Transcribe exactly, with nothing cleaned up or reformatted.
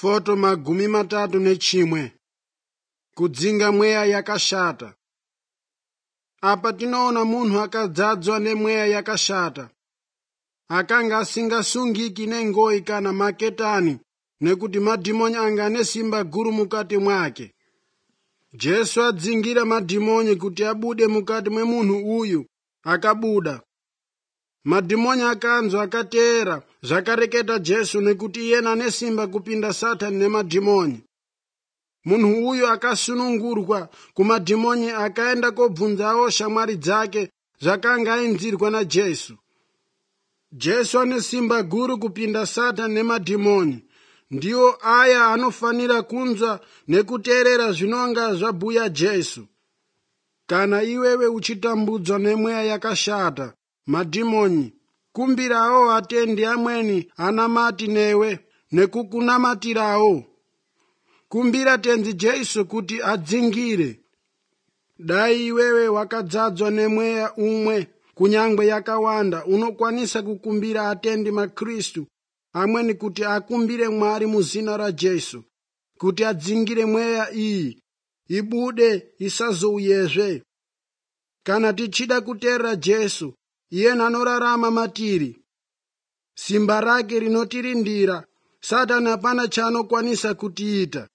Mafoto magumi matatu nechimwe. Kudzinga mweya yakashata. Apa tinoona munhu akadzadzwa nemweya yakashata. Akanga asingasungiki nengoyi kana maketani, nekuti madhimoni anga ane simba guru mukati mwake. Jesu adzingira madhimoni kuti abude mukati mwemunhu uyu, akabuda. Madhimoni akanzwa akateera zvakareketa Jesu, nekuti iyena ane simba kupinda Satani nemadhimoni. Munhu uyu akasunungurwa kumadhimoni akaenda kobvunzawo shamwari dzake zvakanga ainzirwa naJesu. Jesu ane simba guru kupinda Satani nemadhimoni. Ndiwo aya anofanira kunzwa nekuteerera zvinonga zvabhuya Jesu. Kana iwewe uchitambudzwa nemweya yakashata, madhimoni, kumbirawo atendi amweni anamati newe nekukunamatirawo. Kumbira tenzi Jesu kuti adzingire. Dai iwewe wakadzadzwa nemweya umwe, kunyangwe yakawanda, unokwanisa kukumbira atendi maKristu amweni kuti akumbire Mwari muzina raJesu, kuti adzingire mweya iyi, ibude isazouyezve. Kana tichida kuteerera Jesu, iye anorarama matiri, simba rake rinotirindira, Satani hapana chaanokwanisa kutiita.